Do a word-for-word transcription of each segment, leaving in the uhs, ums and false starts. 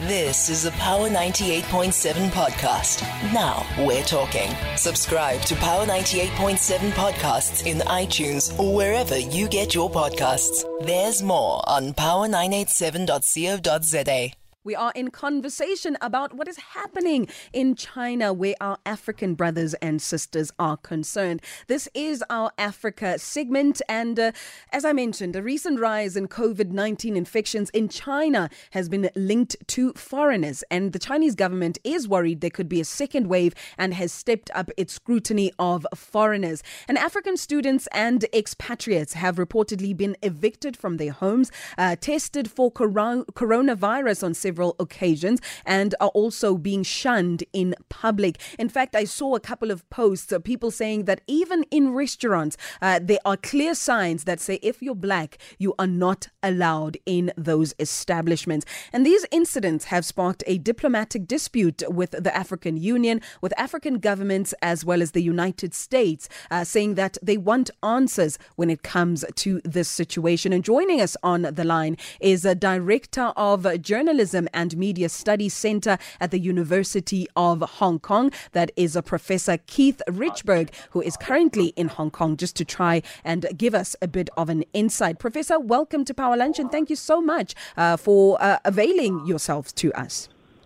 This is a Power ninety-eight point seven podcast. Now we're talking. Subscribe to Power ninety-eight point seven podcasts in iTunes or wherever you get your podcasts. There's more on power nine eight seven dot co dot za. We are in conversation about what is happening in China, where our African brothers and sisters are concerned. This is our Africa segment, and uh, as I mentioned, a recent rise in COVID nineteen infections in China has been linked to foreigners, and the Chinese government is worried there could be a second wave and has stepped up its scrutiny of foreigners. And African students and expatriates have reportedly been evicted from their homes, uh, tested for coro- coronavirus on several several occasions, and are also being shunned in public. In fact, I saw a couple of posts of people saying that even in restaurants, uh, there are clear signs that say if you're black, you are not allowed in those establishments. And these incidents have sparked a diplomatic dispute with the African Union, with African governments, as well as the United States, uh, saying that they want answers when it comes to this situation. And joining us on the line is a director of journalism and Media Studies Center at the University of Hong Kong. That is a Professor Keith Richburg, who is currently in Hong Kong, just to try and give us a bit of an insight. Professor, welcome to Power Lunch, and thank you so much uh, for uh, availing yourselves to us.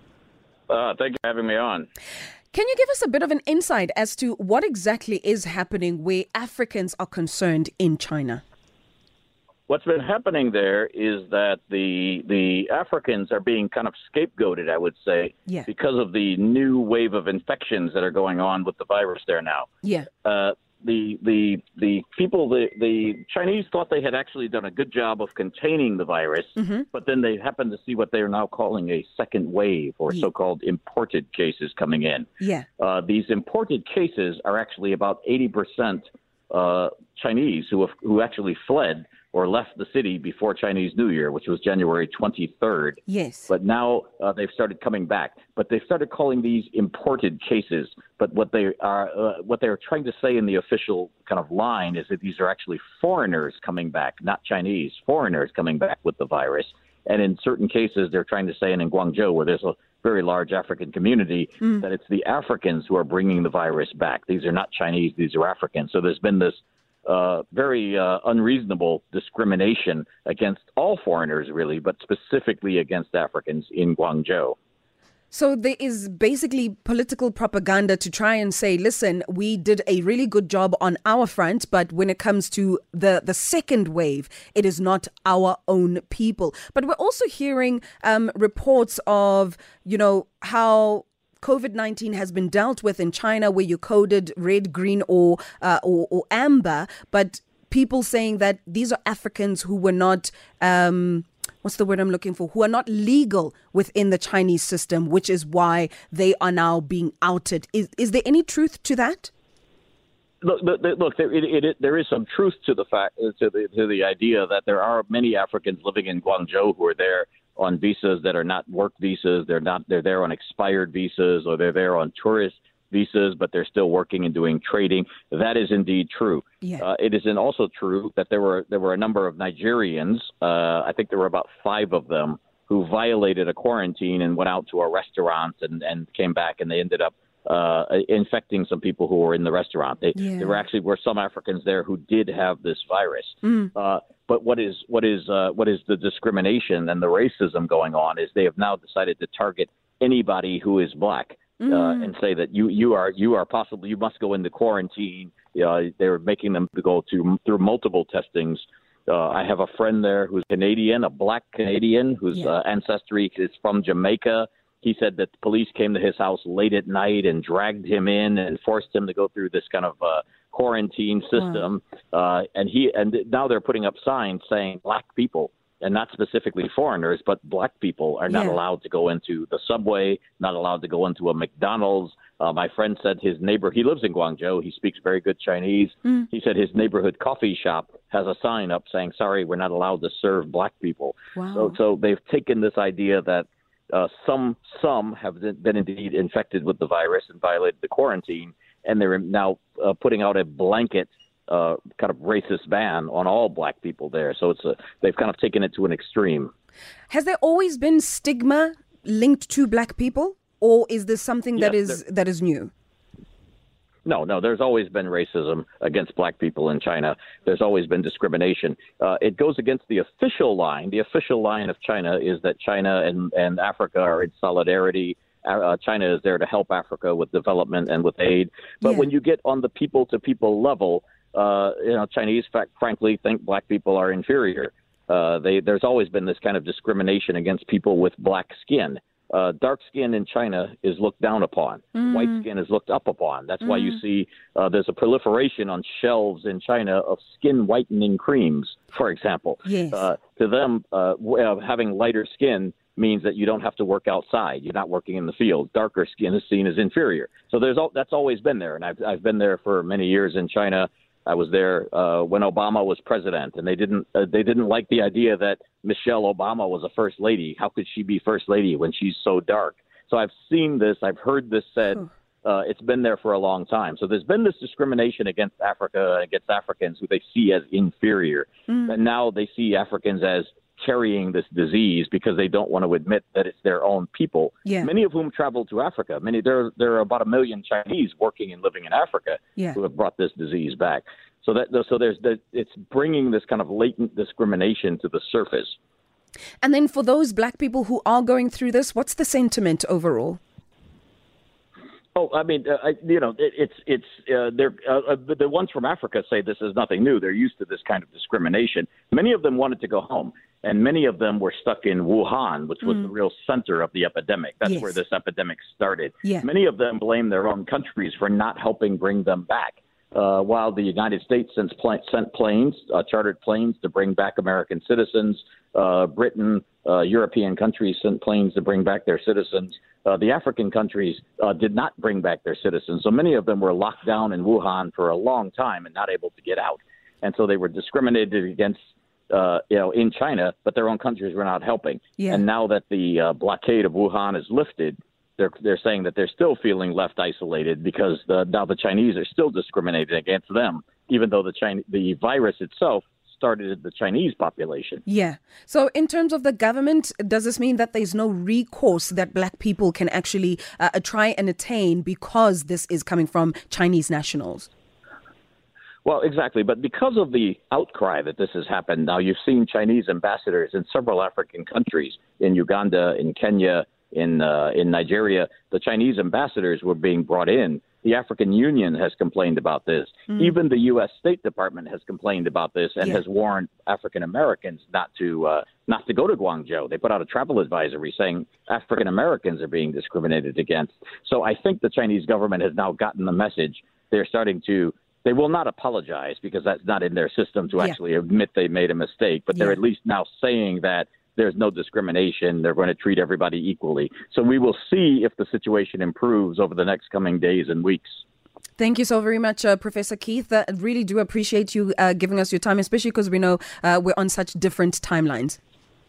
Uh, thank you for having me on. Can you give us a bit of an insight as to what exactly is happening where Africans are concerned in China? What's been happening there is that the the Africans are being kind of scapegoated, I would say, yeah. because of the new wave of infections that are going on with the virus there now. Yeah. Uh, the the the people, the, the Chinese thought they had actually done a good job of containing the virus, mm-hmm. but then they happened to see what they are now calling a second wave, or yeah. so-called imported cases coming in. Yeah. Uh, these imported cases are actually about eighty percent uh, Chinese who have, who actually fled or left the city before Chinese New Year, which was January twenty-third. Yes. But now uh, they've started coming back. But they've started calling these imported cases. But what they are uh, what they're trying to say in the official kind of line is that these are actually foreigners coming back, not Chinese, foreigners coming back with the virus. And in certain cases, they're trying to say, and in Guangzhou, where there's a very large African community, mm. that it's the Africans who are bringing the virus back. These are not Chinese, these are Africans. So there's been this Uh, very uh, unreasonable discrimination against all foreigners, really, but specifically against Africans in Guangzhou. So there is basically political propaganda to try and say, listen, we did a really good job on our front, but when it comes to the, the second wave, it is not our own people. But we're also hearing um, reports of, you know, how COVID nineteen has been dealt with in China, where you coded red, green or, uh, or or amber, but people saying that these are Africans who were not, um, what's the word I'm looking for, who are not legal within the Chinese system, which is why they are now being outed. Is, is there any truth to that? Look, look there, it, it, it, there is some truth to the fact, to the, to the idea that there are many Africans living in Guangzhou who are there on visas that are not work visas. They're not. They're there on expired visas, or they're there on tourist visas, but they're still working and doing trading. That is indeed true. Yeah. Uh, it is also true that there were there were a number of Nigerians. Uh, I think there were about five of them who violated a quarantine and went out to a restaurant and, and came back, and they ended up uh, infecting some people who were in the restaurant. They, yeah. There were actually were some Africans there who did have this virus. Mm. Uh, But what is what is uh, what is the discrimination and the racism going on is they have now decided to target anybody who is black mm. uh, and say that you you are you are possibly you must go into quarantine. Uh, they're making them to go to through multiple testings. Uh, I have a friend there who's Canadian, a black Canadian whose yeah. uh, ancestry is from Jamaica. He said that the police came to his house late at night and dragged him in and forced him to go through this kind of uh, quarantine system. Wow. Uh, and he and now they're putting up signs saying black people, and not specifically foreigners, but black people are not yeah. allowed to go into the subway, not allowed to go into a McDonald's. Uh, my friend said his neighbor, he lives in Guangzhou, he speaks very good Chinese. Mm. He said his neighborhood coffee shop has a sign up saying, sorry, we're not allowed to serve black people. Wow. So, so they've taken this idea that uh, some some have been indeed infected with the virus and violated the quarantine, and they're now uh, putting out a blanket uh, kind of racist ban on all black people there. So it's a, they've kind of taken it to an extreme. Has there always been stigma linked to black people, or is this something that Yes, is that is new? No, no, there's always been racism against black people in China. There's always been discrimination. Uh, it goes against the official line. The official line of China is that China and, and Africa are in solidarity. Uh, China is there to help Africa with development and with aid. But Yeah. when you get on the people-to-people level, uh, you know, Chinese, fact, frankly, think black people are inferior. Uh, they, there's always been this kind of discrimination against people with black skin. Uh, dark skin in China is looked down upon. Mm. White skin is looked up upon. That's mm. why you see uh, there's a proliferation on shelves in China of skin whitening creams, for example. Yes. Uh, to them, uh, having lighter skin means that you don't have to work outside. You're not working in the field. Darker skin is seen as inferior. So there's all, that's always been there. And I've, I've been there for many years in China. I was there uh, when Obama was president, and they didn't uh, they didn't like the idea that Michelle Obama was a first lady. How could she be first lady when she's so dark? So I've seen this. I've heard this said. Uh, it's been there for a long time. So there's been this discrimination against Africa, against Africans who they see as inferior. Mm. And now they see Africans as carrying this disease because they don't want to admit that it's their own people. Yeah. Many of whom travel to Africa. Many there there are about a million Chinese working and living in Africa yeah. who have brought this disease back. So that so there's the, it's bringing this kind of latent discrimination to the surface. And then for those black people who are going through this, what's the sentiment overall? Oh, I mean, uh, I, you know, it, it's it's uh, they're uh, the, the ones from Africa say this is nothing new. They're used to this kind of discrimination. Many of them wanted to go home, and many of them were stuck in Wuhan, which was mm. the real center of the epidemic. That's yes. where this epidemic started. Yeah. Many of them blame their own countries for not helping bring them back. Uh, while the United States sent, pl- sent planes, uh, chartered planes to bring back American citizens, uh, Britain, uh, European countries sent planes to bring back their citizens. Uh, the African countries uh, did not bring back their citizens. So many of them were locked down in Wuhan for a long time and not able to get out. And so they were discriminated against, uh, you know, in China, but their own countries were not helping. Yeah. And now that the uh, blockade of Wuhan is lifted, They're they're saying that they're still feeling left isolated because the, now the Chinese are still discriminating against them, even though the China, the virus itself started in the Chinese population. Yeah. So in terms of the government, does this mean that there's no recourse that black people can actually uh, try and attain because this is coming from Chinese nationals? Well, exactly. But because of the outcry that this has happened, now you've seen Chinese ambassadors in several African countries, in Uganda, in Kenya, in uh, in Nigeria. The Chinese ambassadors were being brought in. The African Union has complained about this. Mm. Even the U S State Department has complained about this and yeah. has warned African Americans not to uh, not to go to Guangzhou. They put out a travel advisory saying African Americans are being discriminated against. So I think the Chinese government has now gotten the message. They're starting to. They will not apologize because that's not in their system to actually yeah. admit they made a mistake. But they're yeah. at least now saying that there's no discrimination. They're going to treat everybody equally. So we will see if the situation improves over the next coming days and weeks. Thank you so very much, uh, Professor Keith. I uh, really do appreciate you uh, giving us your time, especially because we know uh, we're on such different timelines.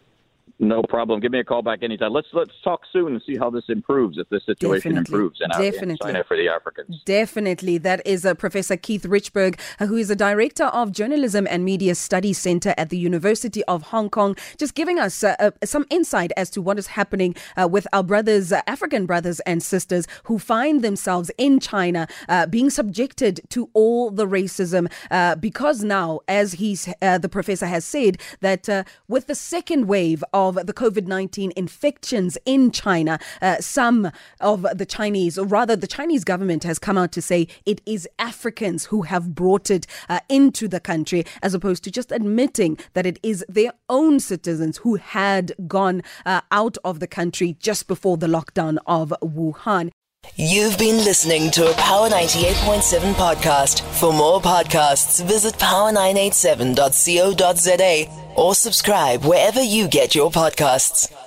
No problem. Give me a call back anytime. Let's let's talk soon and see how this improves, if this situation Definitely. improves in, our, Definitely. in China for the Africans. Definitely. That is uh, Professor Keith Richburg, uh, who is the Director of Journalism and Media Studies Center at the University of Hong Kong, just giving us uh, uh, some insight as to what is happening uh, with our brothers, uh, African brothers and sisters who find themselves in China uh, being subjected to all the racism uh, because now, as he's uh, the professor has said, that uh, with the second wave of of the COVID nineteen infections in China, uh, some of the Chinese, or rather the Chinese government has come out to say it is Africans who have brought it uh, into the country, as opposed to just admitting that it is their own citizens who had gone uh, out of the country just before the lockdown of Wuhan. You've been listening to a Power ninety-eight point seven podcast. For more podcasts, visit power nine eight seven dot co dot za or subscribe wherever you get your podcasts.